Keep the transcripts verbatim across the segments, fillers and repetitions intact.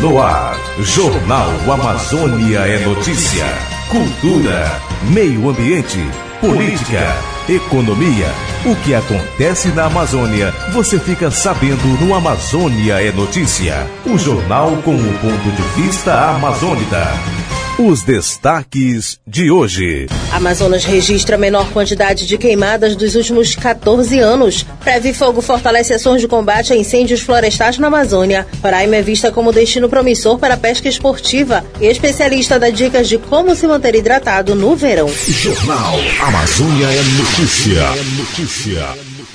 no ar. Jornal Amazônia é notícia. Cultura, meio ambiente, política, economia. O que acontece na Amazônia, você fica sabendo no Amazônia é Notícia. O jornal com o ponto de vista amazônida. Os destaques de hoje. Amazonas registra a menor quantidade de queimadas dos últimos quatorze anos. Preve Fogo fortalece ações de combate a incêndios florestais na Amazônia. Roraima é vista como destino promissor para a pesca esportiva. E especialista dá dicas de como se manter hidratado no verão. Jornal Amazônia é Notícia. É notícia.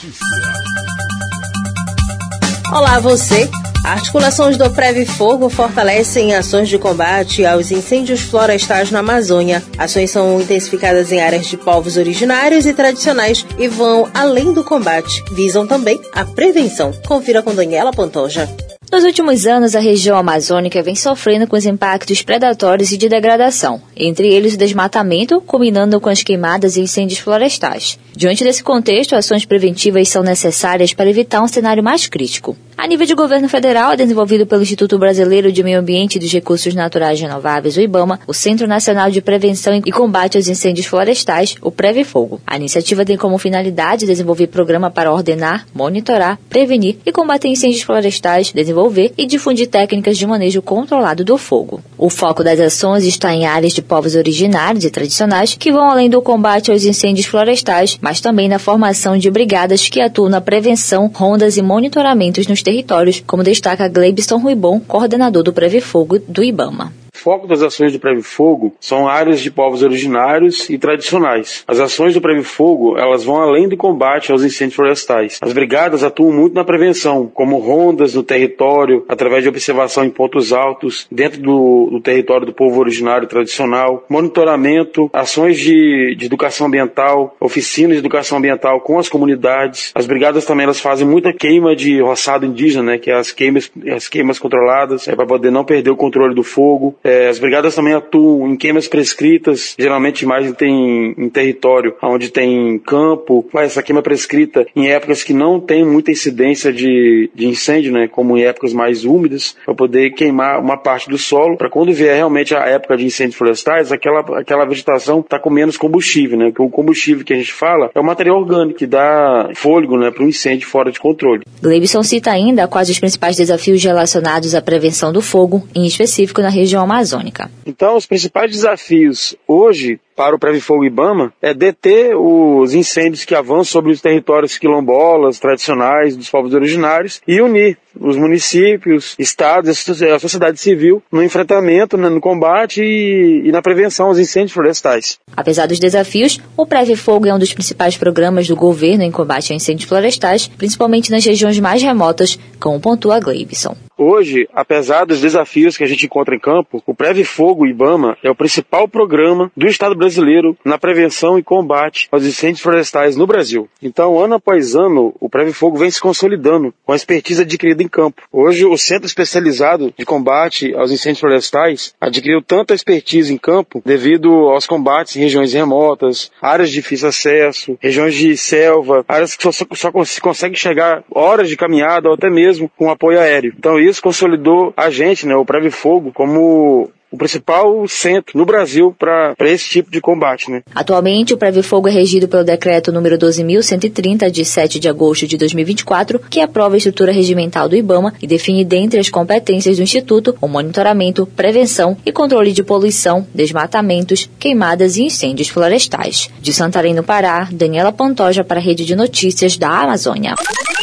Olá, você. Articulações do Preve Fogo fortalecem ações de combate aos incêndios florestais na Amazônia. Ações são intensificadas em áreas de povos originários e tradicionais e vão além do combate. Visam também a prevenção. Confira com Daniela Pantoja. Nos últimos anos, a região amazônica vem sofrendo com os impactos predatórios e de degradação, entre eles o desmatamento, combinando com as queimadas e incêndios florestais. Diante desse contexto, ações preventivas são necessárias para evitar um cenário mais crítico. A nível de governo federal, desenvolvido pelo Instituto Brasileiro de Meio Ambiente e dos Recursos Naturais Renováveis, o IBAMA, o Centro Nacional de Prevenção e Combate aos Incêndios Florestais, o Preve Fogo. A iniciativa tem como finalidade desenvolver programa para ordenar, monitorar, prevenir e combater incêndios florestais, desenvolver e difundir técnicas de manejo controlado do fogo. O foco das ações está em áreas de povos originários e tradicionais que vão além do combate aos incêndios florestais, mas também na formação de brigadas que atuam na prevenção, rondas e monitoramentos nos territórios, como destaca Gleibson Ruibon, coordenador do Preve Fogo do IBAMA. O foco das ações do Preve Fogo são áreas de povos originários e tradicionais. As ações do Preve Fogo, elas vão além do combate aos incêndios florestais. As brigadas atuam muito na prevenção, como rondas no território, através de observação em pontos altos, dentro do, do território do povo originário tradicional, monitoramento, ações de, de educação ambiental, oficinas de educação ambiental com as comunidades. As brigadas também elas fazem muita queima de roçado indígena, né, que é as queimas, as queimas controladas, é, para poder não perder o controle do fogo. É, as brigadas também atuam em queimas prescritas, geralmente mais tem em território onde tem campo, faz essa queima prescrita em épocas que não tem muita incidência de, de incêndio, né, como em épocas mais úmidas, para poder queimar uma parte do solo, para quando vier realmente a época de incêndios florestais, aquela, aquela vegetação está com menos combustível, né, porque o combustível que a gente fala é o material orgânico que dá fôlego, né, para um incêndio fora de controle. Gleibson cita ainda quais os principais desafios relacionados à prevenção do fogo, em específico na região amazônica. Então, os principais desafios hoje para o Preve Fogo IBAMA é deter os incêndios que avançam sobre os territórios quilombolas, tradicionais, dos povos originários e unir os municípios, estados e a sociedade civil no enfrentamento, né, no combate e, e na prevenção aos incêndios florestais. Apesar dos desafios, o Preve Fogo é um dos principais programas do governo em combate a incêndios florestais, principalmente nas regiões mais remotas, como pontua Gleibson. Hoje, apesar dos desafios que a gente encontra em campo, o Preve Fogo IBAMA é o principal programa do Estado brasileiro na prevenção e combate aos incêndios florestais no Brasil. Então, ano após ano, o Preve Fogo vem se consolidando com a expertise adquirida em campo. Hoje, o Centro Especializado de Combate aos Incêndios Florestais adquiriu tanta expertise em campo devido aos combates em regiões remotas, áreas de difícil acesso, regiões de selva, áreas que só, só se consegue chegar horas de caminhada ou até mesmo com apoio aéreo. Então, isso consolidou a gente, né, o Preve Fogo, como o principal centro no Brasil para esse tipo de combate, né? Atualmente, o Preve Fogo é regido pelo decreto número doze mil cento e trinta, de sete de agosto de dois mil e vinte e quatro, que aprova a estrutura regimental do IBAMA e define dentre as competências do Instituto o monitoramento, prevenção e controle de poluição, desmatamentos, queimadas e incêndios florestais. De Santarém, no Pará, Daniela Pantoja para a Rede de Notícias da Amazônia.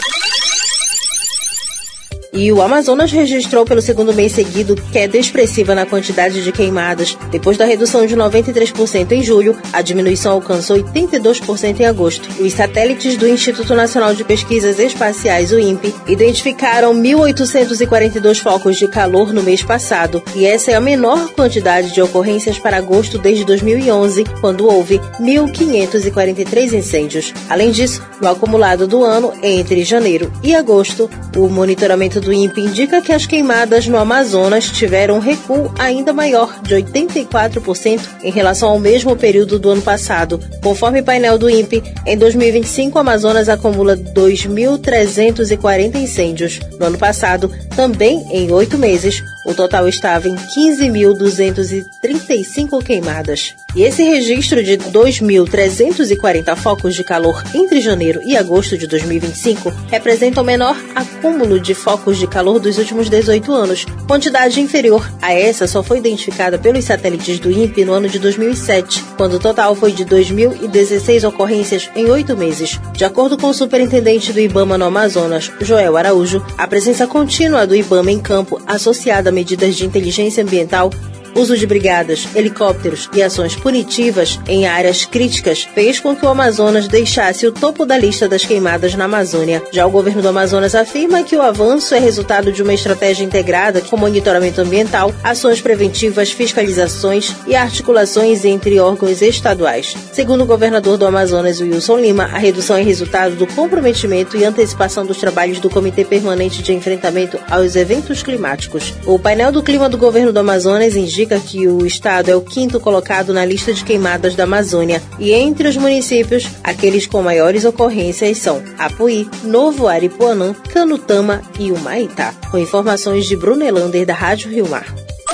E o Amazonas registrou pelo segundo mês seguido queda expressiva na quantidade de queimadas. Depois da redução de noventa e três por cento em julho, a diminuição alcançou oitenta e dois por cento em agosto. Os satélites do Instituto Nacional de Pesquisas Espaciais, o INPE, identificaram mil oitocentos e quarenta e dois focos de calor no mês passado, e essa é a menor quantidade de ocorrências para agosto desde dois mil e onze, quando houve mil quinhentos e quarenta e três incêndios. Além disso, no acumulado do ano, entre janeiro e agosto, o monitoramento do INPE indica que as queimadas no Amazonas tiveram um recuo ainda maior, de oitenta e quatro por cento em relação ao mesmo período do ano passado. Conforme o painel do INPE, em dois mil e vinte e cinco, o Amazonas acumula dois mil trezentos e quarenta incêndios. No ano passado, também em oito meses, O total estava em quinze mil duzentas e trinta e cinco queimadas. E esse registro de dois mil trezentos e quarenta focos de calor entre janeiro e agosto de dois mil e vinte e cinco representa o menor acúmulo de focos de calor dos últimos dezoito anos. Quantidade inferior a essa só foi identificada pelos satélites do INPE no ano de dois mil e sete, quando o total foi de dois mil e dezesseis ocorrências em oito meses. De acordo com o superintendente do IBAMA no Amazonas, Joel Araújo, a presença contínua do IBAMA em campo, associada a medidas de inteligência ambiental, uso de brigadas, helicópteros e ações punitivas em áreas críticas fez com que o Amazonas deixasse o topo da lista das queimadas na Amazônia. Já o governo do Amazonas afirma que o avanço é resultado de uma estratégia integrada com monitoramento ambiental, ações preventivas, fiscalizações e articulações entre órgãos estaduais. Segundo o governador do Amazonas, Wilson Lima, a redução é resultado do comprometimento e antecipação dos trabalhos do Comitê Permanente de Enfrentamento aos Eventos Climáticos. O painel do clima do governo do Amazonas indica que o estado é o quinto colocado na lista de queimadas da Amazônia e entre os municípios, aqueles com maiores ocorrências são Apuí, Novo Aripuanã, Canutama e Humaitá. Com informações de Brunelander da Rádio Rio Mar.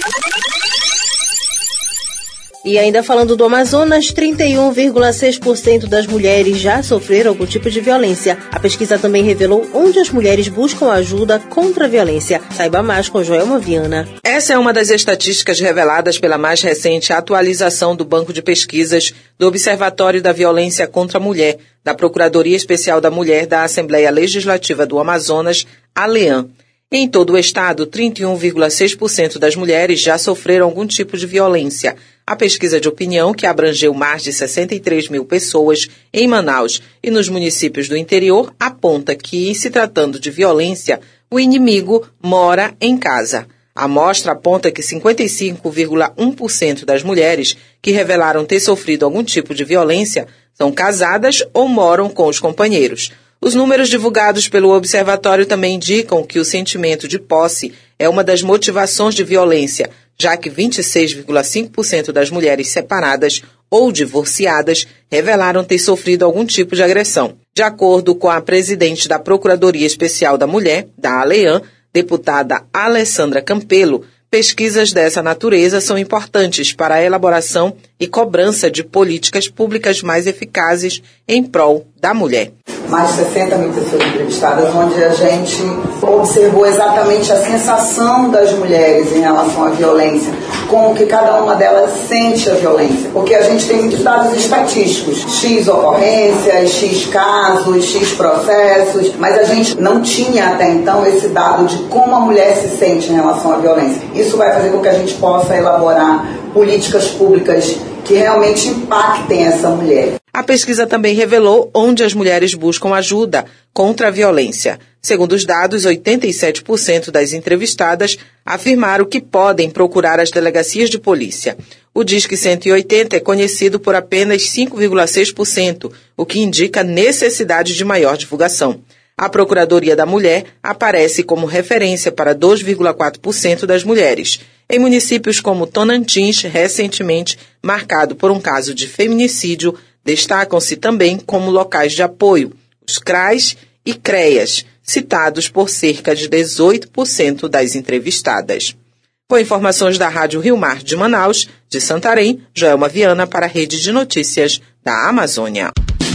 E ainda falando do Amazonas, trinta e um vírgula seis por cento das mulheres já sofreram algum tipo de violência. A pesquisa também revelou onde as mulheres buscam ajuda contra a violência. Saiba mais com Joelma Viana. Essa é uma das estatísticas reveladas pela mais recente atualização do Banco de Pesquisas do Observatório da Violência contra a Mulher, da Procuradoria Especial da Mulher da Assembleia Legislativa do Amazonas, ALEAM. Em todo o estado, trinta e um vírgula seis por cento das mulheres já sofreram algum tipo de violência. A pesquisa de opinião, que abrangeu mais de sessenta e três mil pessoas em Manaus e nos municípios do interior, aponta que, em se tratando de violência, o inimigo mora em casa. A amostra aponta que cinquenta e cinco vírgula um por cento das mulheres que revelaram ter sofrido algum tipo de violência são casadas ou moram com os companheiros. Os números divulgados pelo observatório também indicam que o sentimento de posse é uma das motivações de violência, já que vinte e seis vírgula cinco por cento das mulheres separadas ou divorciadas revelaram ter sofrido algum tipo de agressão. De acordo com a presidente da Procuradoria Especial da Mulher, da ALEAM, deputada Alessandra Campelo, pesquisas dessa natureza são importantes para a elaboração e cobrança de políticas públicas mais eficazes em prol da mulher. Mais de sessenta mil pessoas entrevistadas, onde a gente observou exatamente a sensação das mulheres em relação à violência, como que cada uma delas sente a violência. Porque a gente tem muitos dados estatísticos, X ocorrências, X casos, X processos, mas a gente não tinha até então esse dado de como a mulher se sente em relação à violência. Isso vai fazer com que a gente possa elaborar políticas públicas que realmente impactem essa mulher. A pesquisa também revelou onde as mulheres buscam ajuda contra a violência. Segundo os dados, oitenta e sete por cento das entrevistadas afirmaram que podem procurar as delegacias de polícia. O Disque cento e oitenta é conhecido por apenas cinco vírgula seis por cento, o que indica necessidade de maior divulgação. A Procuradoria da Mulher aparece como referência para dois vírgula quatro por cento das mulheres. Em municípios como Tonantins, recentemente marcado por um caso de feminicídio, destacam-se também como locais de apoio os CRAs e CREAs, citados por cerca de dezoito por cento das entrevistadas. Com informações da Rádio Rio Mar de Manaus, de Santarém, Joelma Viana para a Rede de Notícias da Amazônia.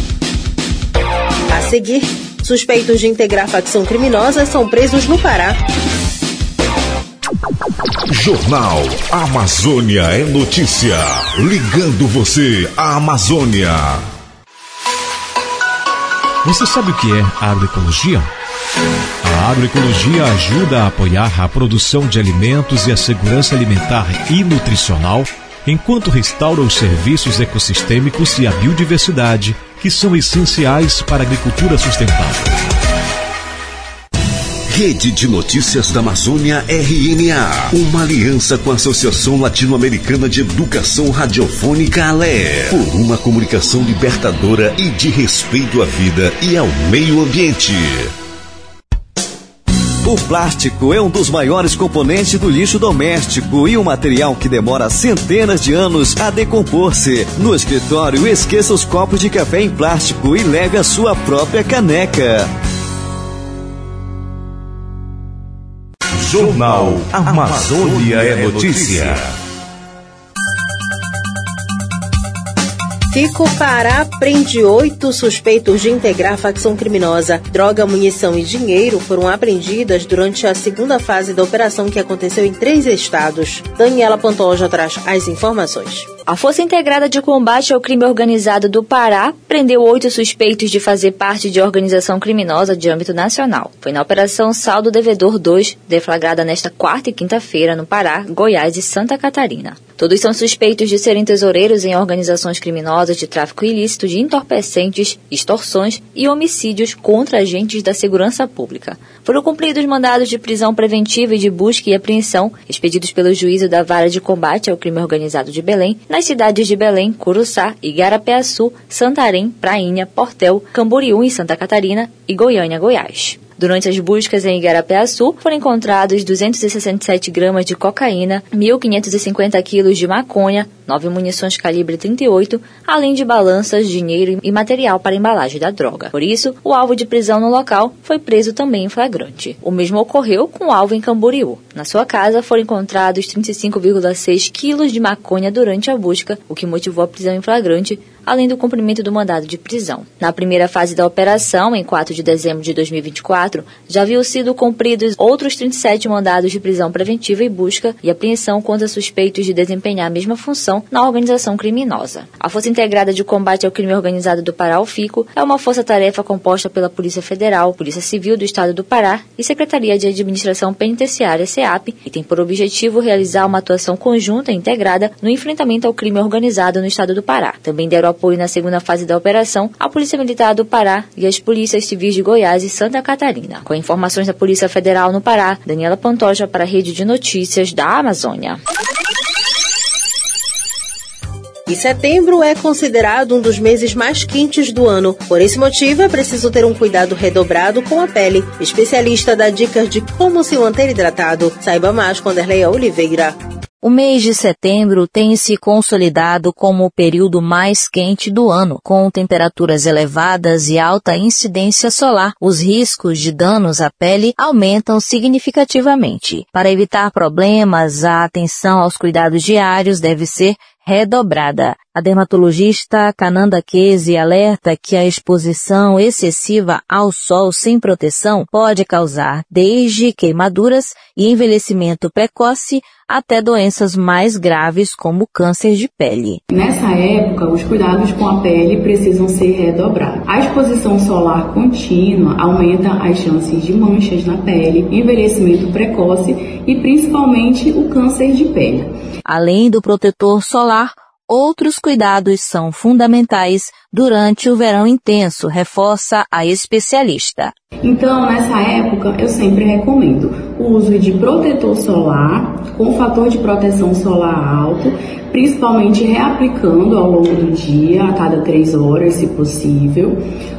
A seguir, suspeitos de integrar facção criminosa são presos no Pará. Jornal Amazônia é notícia. Ligando você à Amazônia. Você sabe o que é agroecologia? A agroecologia ajuda a apoiar a produção de alimentos e a segurança alimentar e nutricional, enquanto restaura os serviços ecossistêmicos e a biodiversidade, que são essenciais para a agricultura sustentável. Rede de Notícias da Amazônia R N A, uma aliança com a Associação Latino-Americana de Educação Radiofônica A L E, por uma comunicação libertadora e de respeito à vida e ao meio ambiente. O plástico é um dos maiores componentes do lixo doméstico e um material que demora centenas de anos a decompor-se. No escritório, esqueça os copos de café em plástico e leve a sua própria caneca. Jornal Amazônia é Notícia. Fico Pará prende oito suspeitos de integrar facção criminosa. Droga, munição e dinheiro foram apreendidas durante a segunda fase da operação que aconteceu em três estados. Daniela Pantoja traz as informações. A Força Integrada de Combate ao Crime Organizado do Pará prendeu oito suspeitos de fazer parte de organização criminosa de âmbito nacional. Foi na Operação Saldo Devedor dois, deflagrada nesta quarta e quinta-feira no Pará, Goiás e Santa Catarina. Todos são suspeitos de serem tesoureiros em organizações criminosas de tráfico ilícito de entorpecentes, extorsões e homicídios contra agentes da segurança pública. Foram cumpridos mandados de prisão preventiva e de busca e apreensão, expedidos pelo juízo da Vara de Combate ao Crime Organizado de Belém, nas cidades de Belém, Curuçá, Igarapé-Açu, Santarém, Prainha, Portel, Camboriú em Santa Catarina e Goiânia, Goiás. Durante as buscas em Igarapé-Açu, foram encontrados duzentos e sessenta e sete gramas de cocaína, mil quinhentos e cinquenta quilos de maconha, nove munições calibre trinta e oito, além de balanças, dinheiro e material para embalagem da droga. Por isso, o alvo de prisão no local foi preso também em flagrante. O mesmo ocorreu com o alvo em Camboriú. Na sua casa foram encontrados trinta e cinco vírgula seis quilos de maconha durante a busca, o que motivou a prisão em flagrante, além do cumprimento do mandado de prisão. Na primeira fase da operação, em quatro de dezembro de dois mil e vinte e quatro, já haviam sido cumpridos outros trinta e sete mandados de prisão preventiva e busca e apreensão contra suspeitos de desempenhar a mesma função na organização criminosa. A Força Integrada de Combate ao Crime Organizado do Pará, o FICO, é uma força-tarefa composta pela Polícia Federal, Polícia Civil do Estado do Pará e Secretaria de Administração Penitenciária, SEAP, e tem por objetivo realizar uma atuação conjunta e integrada no enfrentamento ao crime organizado no Estado do Pará. Também deram apoio na segunda fase da operação à Polícia Militar do Pará e às Polícias Civis de Goiás e Santa Catarina. Com informações da Polícia Federal no Pará, Daniela Pantoja para a Rede de Notícias da Amazônia. E setembro é considerado um dos meses mais quentes do ano. Por esse motivo, é preciso ter um cuidado redobrado com a pele. Especialista dá dicas de como se manter hidratado. Saiba mais com Anderleia Oliveira. O mês de setembro tem se consolidado como o período mais quente do ano, com temperaturas elevadas e alta incidência solar. Os riscos de danos à pele aumentam significativamente. Para evitar problemas, a atenção aos cuidados diários deve ser redobrada. A dermatologista Cananda Kese alerta que a exposição excessiva ao sol sem proteção pode causar desde queimaduras e envelhecimento precoce até doenças mais graves como câncer de pele. Nessa época, os cuidados com a pele precisam ser redobrados. A exposição solar contínua aumenta as chances de manchas na pele, envelhecimento precoce e principalmente o câncer de pele. Além do protetor solar, outros cuidados são fundamentais durante o verão intenso, reforça a especialista. Então, nessa época, eu sempre recomendo o uso de protetor solar com fator de proteção solar alto, principalmente reaplicando ao longo do dia, a cada três horas, se possível.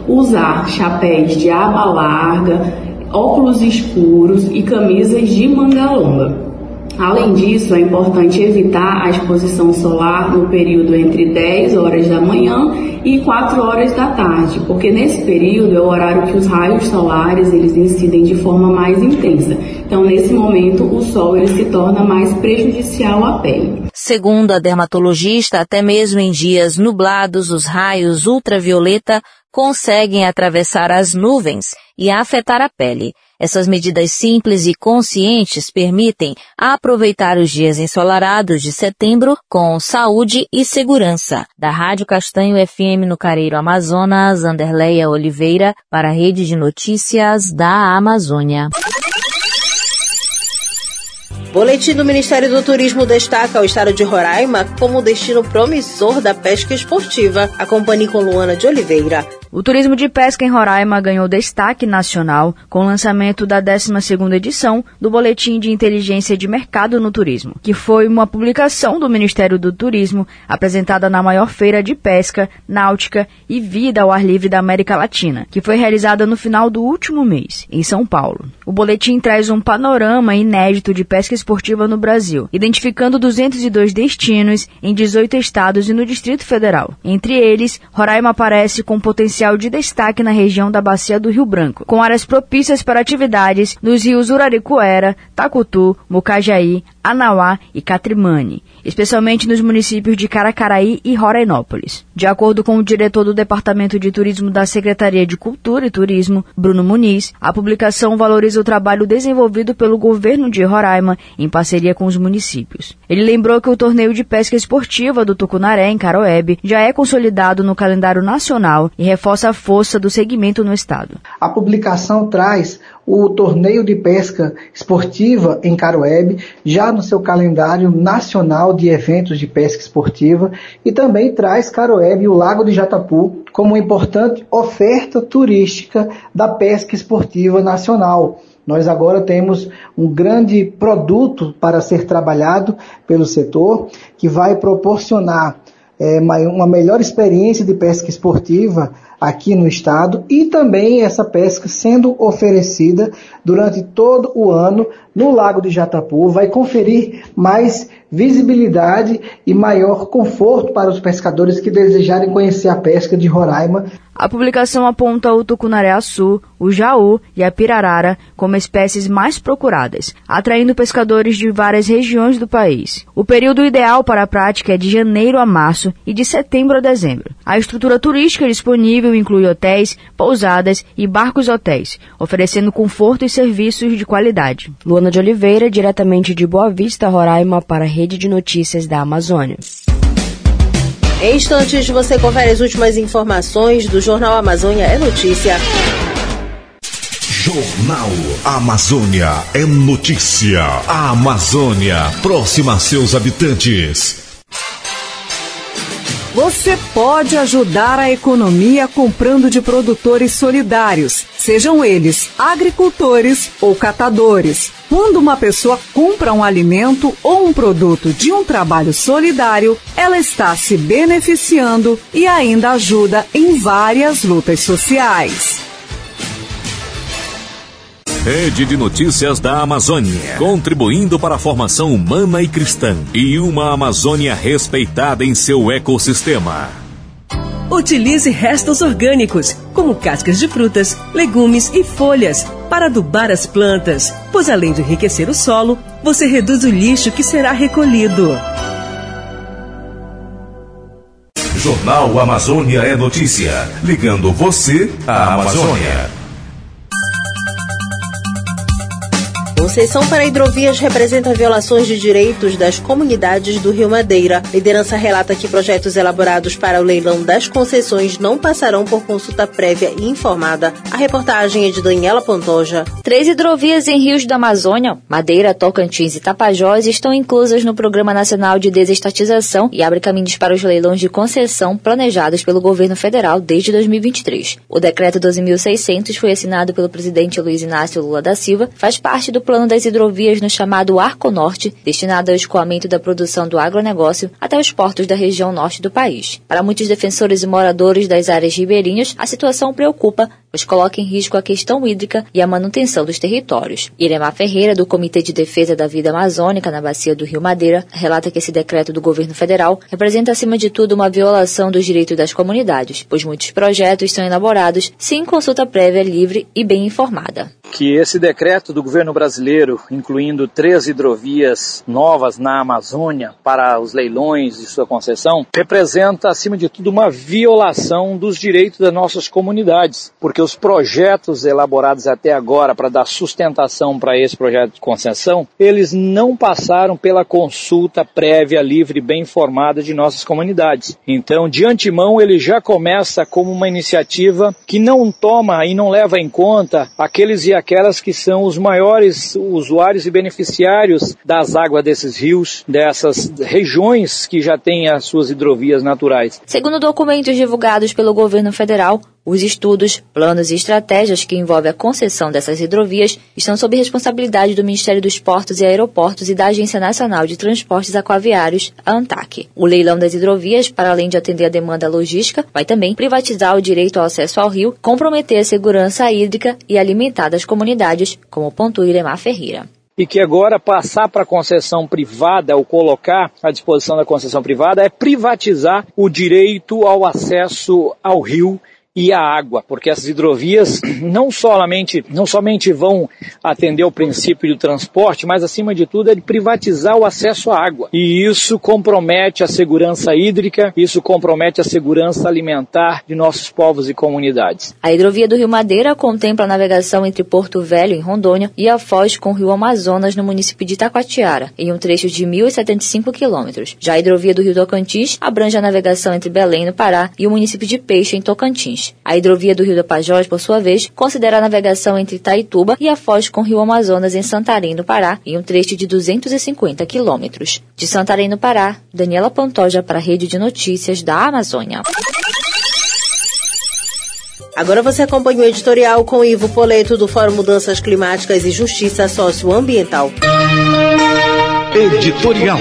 Usar chapéus de aba larga, óculos escuros e camisas de manga longa. Além disso, é importante evitar a exposição solar no período entre dez horas da manhã e quatro horas da tarde, porque nesse período é o horário que os raios solares eles incidem de forma mais intensa. Então, nesse momento, o sol ele se torna mais prejudicial à pele. Segundo a dermatologista, até mesmo em dias nublados, os raios ultravioleta conseguem atravessar as nuvens e afetar a pele. Essas medidas simples e conscientes permitem aproveitar os dias ensolarados de setembro com saúde e segurança. Da Rádio Castanho F M no Careiro Amazonas, Anderleia Oliveira, para a Rede de Notícias da Amazônia. Boletim do Ministério do Turismo destaca o estado de Roraima como destino promissor da pesca esportiva. Acompanhe com Luana de Oliveira. O turismo de pesca em Roraima ganhou destaque nacional com o lançamento da décima segunda edição do Boletim de Inteligência de Mercado no Turismo, que foi uma publicação do Ministério do Turismo apresentada na maior feira de pesca, náutica e vida ao ar livre da América Latina, que foi realizada no final do último mês, em São Paulo. O boletim traz um panorama inédito de pesca esportiva no Brasil, identificando duzentos e dois destinos em dezoito estados e no Distrito Federal. Entre eles, Roraima aparece com potencial especial de destaque na região da Bacia do Rio Branco, com áreas propícias para atividades nos rios Uraricuera, Tacutu, Mucajaí, Anauá e Catrimane, especialmente nos municípios de Caracaraí e Rorainópolis. De acordo com o diretor do Departamento de Turismo da Secretaria de Cultura e Turismo, Bruno Muniz, a publicação valoriza o trabalho desenvolvido pelo governo de Roraima em parceria com os municípios. Ele lembrou que o torneio de pesca esportiva do Tucunaré, em Caroebe, já é consolidado no calendário nacional e reforça a força do segmento no estado. A publicação traz o torneio de pesca esportiva em Caroebe, já no seu calendário nacional de eventos de pesca esportiva, e também traz Caroebe e o Lago de Jatapu como uma importante oferta turística da pesca esportiva nacional. Nós agora temos um grande produto para ser trabalhado pelo setor, que vai proporcionar é, uma melhor experiência de pesca esportiva aqui no estado, e também essa pesca sendo oferecida durante todo o ano no Lago de Jatapu, vai conferir mais visibilidade e maior conforto para os pescadores que desejarem conhecer a pesca de Roraima. A publicação aponta o tucunaré-açu, o jaú e a pirarara como espécies mais procuradas, atraindo pescadores de várias regiões do país. O período ideal para a prática é de janeiro a março e de setembro a dezembro. A estrutura turística disponível inclui hotéis, pousadas e barcos-hotéis, oferecendo conforto e serviços de qualidade. Luana de Oliveira, diretamente de Boa Vista, Roraima, para a Rede de Notícias da Amazônia. Em instantes, você confere as últimas informações do Jornal Amazônia é Notícia. Jornal Amazônia é Notícia. A Amazônia, próxima a seus habitantes. Você pode ajudar a economia comprando de produtores solidários, sejam eles agricultores ou catadores. Quando uma pessoa compra um alimento ou um produto de um trabalho solidário, ela está se beneficiando e ainda ajuda em várias lutas sociais. Rede de Notícias da Amazônia, contribuindo para a formação humana e cristã e uma Amazônia respeitada em seu ecossistema. Utilize restos orgânicos, como cascas de frutas, legumes e folhas, para adubar as plantas, pois além de enriquecer o solo, você reduz o lixo que será recolhido. Jornal Amazônia é Notícia, ligando você à Amazônia. Concessão para hidrovias representa violações de direitos das comunidades do Rio Madeira. Liderança relata que projetos elaborados para o leilão das concessões não passarão por consulta prévia e informada. A reportagem é de Daniela Pantoja. Três hidrovias em rios da Amazônia, Madeira, Tocantins e Tapajós, estão inclusas no Programa Nacional de Desestatização e abre caminhos para os leilões de concessão planejados pelo governo federal desde dois mil e vinte e três. O decreto doze mil e seiscentos foi assinado pelo presidente Luiz Inácio Lula da Silva, faz parte do plano das hidrovias no chamado Arco Norte, destinado ao escoamento da produção do agronegócio até os portos da região norte do país. Para muitos defensores e moradores das áreas ribeirinhas, a situação preocupa, pois coloca em risco a questão hídrica e a manutenção dos territórios. Iremar Ferreira, do Comitê de Defesa da Vida Amazônica na Bacia do Rio Madeira, relata que esse decreto do governo federal representa, acima de tudo, uma violação dos direitos das comunidades, pois muitos projetos são elaborados sem consulta prévia livre e bem informada. Que esse decreto do governo brasileiro, incluindo três hidrovias novas na Amazônia para os leilões de sua concessão, representa, acima de tudo, uma violação dos direitos das nossas comunidades, porque os projetos elaborados até agora para dar sustentação para esse projeto de concessão, eles não passaram pela consulta prévia, livre e bem informada de nossas comunidades. Então, de antemão, ele já começa como uma iniciativa que não toma e não leva em conta aqueles e aquelas que são os maiores usuários e beneficiários das águas desses rios, dessas regiões que já têm as suas hidrovias naturais. Segundo documentos divulgados pelo governo federal, os estudos, planos e estratégias que envolvem a concessão dessas hidrovias estão sob responsabilidade do Ministério dos Portos e Aeroportos e da Agência Nacional de Transportes Aquaviários, a ANTAQ. O leilão das hidrovias, para além de atender a demanda logística, vai também privatizar o direito ao acesso ao rio, comprometer a segurança hídrica e alimentar das comunidades, como pontua Iremar Ferreira. E que agora passar para a concessão privada, ou colocar à disposição da concessão privada, é privatizar o direito ao acesso ao rio e a água, porque essas hidrovias não somente, não somente vão atender ao princípio do transporte, mas acima de tudo é de privatizar o acesso à água. E isso compromete a segurança hídrica, isso compromete a segurança alimentar de nossos povos e comunidades. A hidrovia do Rio Madeira contempla a navegação entre Porto Velho, em Rondônia, e a foz com o Rio Amazonas, no município de Itacoatiara, em um trecho de mil e setenta e cinco quilômetros. Já a hidrovia do Rio Tocantins abrange a navegação entre Belém, no Pará, e o município de Peixe, em Tocantins. A hidrovia do Rio Tapajós, por sua vez, considera a navegação entre Itaituba e a foz com o Rio Amazonas, em Santarém, no Pará, em um trecho de duzentos e cinquenta quilômetros. De Santarém, no Pará, Daniela Pantoja para a Rede de Notícias da Amazônia. Agora você acompanha o editorial com Ivo Poleto, do Fórum Mudanças Climáticas e Justiça Socioambiental. Editorial.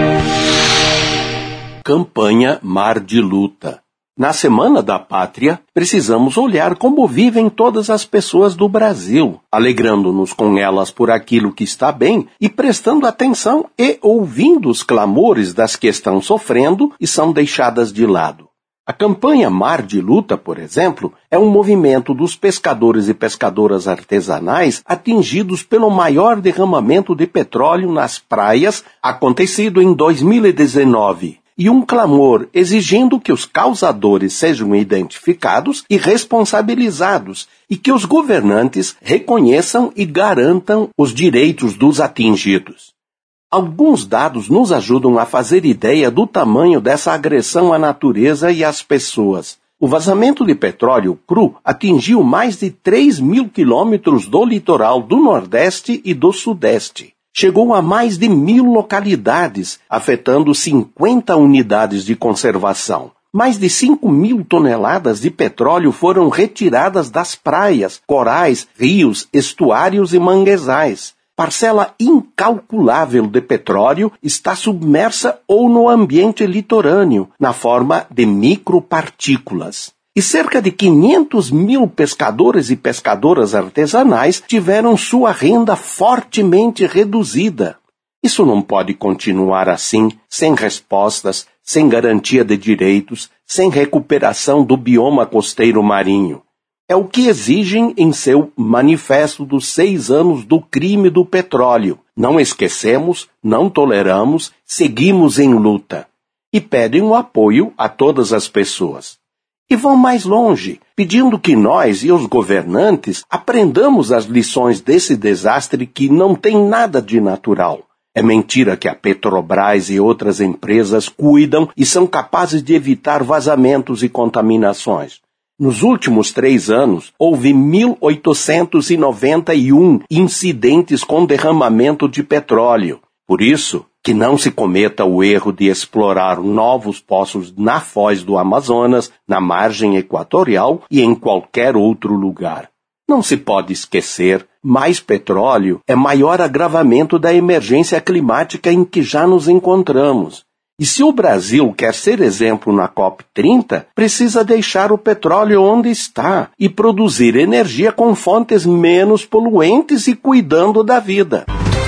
Campanha Mar de Luta. Na Semana da Pátria, precisamos olhar como vivem todas as pessoas do Brasil, alegrando-nos com elas por aquilo que está bem e prestando atenção e ouvindo os clamores das que estão sofrendo e são deixadas de lado. A campanha Mar de Luta, por exemplo, é um movimento dos pescadores e pescadoras artesanais atingidos pelo maior derramamento de petróleo nas praias acontecido em dois mil e dezenove. E um clamor exigindo que os causadores sejam identificados e responsabilizados e que os governantes reconheçam e garantam os direitos dos atingidos. Alguns dados nos ajudam a fazer ideia do tamanho dessa agressão à natureza e às pessoas. O vazamento de petróleo cru atingiu mais de três mil quilômetros do litoral do Nordeste e do Sudeste. Chegou a mais de mil localidades, afetando cinquenta unidades de conservação. Mais de cinco mil toneladas de petróleo foram retiradas das praias, corais, rios, estuários e manguezais. Parcela incalculável de petróleo está submersa ou no ambiente litorâneo, na forma de micropartículas. E cerca de quinhentos mil pescadores e pescadoras artesanais tiveram sua renda fortemente reduzida. Isso não pode continuar assim, sem respostas, sem garantia de direitos, sem recuperação do bioma costeiro marinho. É o que exigem em seu Manifesto dos Seis Anos do Crime do Petróleo. Não esquecemos, não toleramos, seguimos em luta. E pedem o apoio a todas as pessoas. E vão mais longe, pedindo que nós e os governantes aprendamos as lições desse desastre que não tem nada de natural. É mentira que a Petrobras e outras empresas cuidam e são capazes de evitar vazamentos e contaminações. Nos últimos três anos, houve mil oitocentos e noventa e um incidentes com derramamento de petróleo. Por isso, que não se cometa o erro de explorar novos poços na foz do Amazonas, na margem equatorial e em qualquer outro lugar. Não se pode esquecer, mais petróleo é maior agravamento da emergência climática em que já nos encontramos. E se o Brasil quer ser exemplo na COP trinta, precisa deixar o petróleo onde está e produzir energia com fontes menos poluentes e cuidando da vida.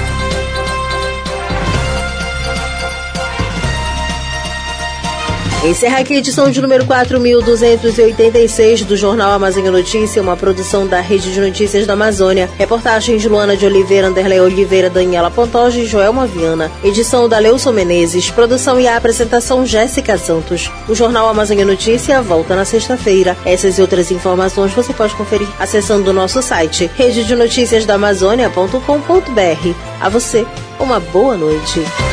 Encerra aqui a edição de número quatro mil duzentos e oitenta e seis do Jornal Amazônia Notícia, uma produção da Rede de Notícias da Amazônia. Reportagem de Luana de Oliveira, Anderlei Oliveira, Daniela Pantoja e Joelma Viana. Edição da Leuson Menezes. Produção e apresentação Jéssica Santos. O Jornal Amazônia Notícia volta na sexta-feira. Essas e outras informações você pode conferir acessando o nosso site rede de notícias da amazônia ponto com ponto br. A você, uma boa noite.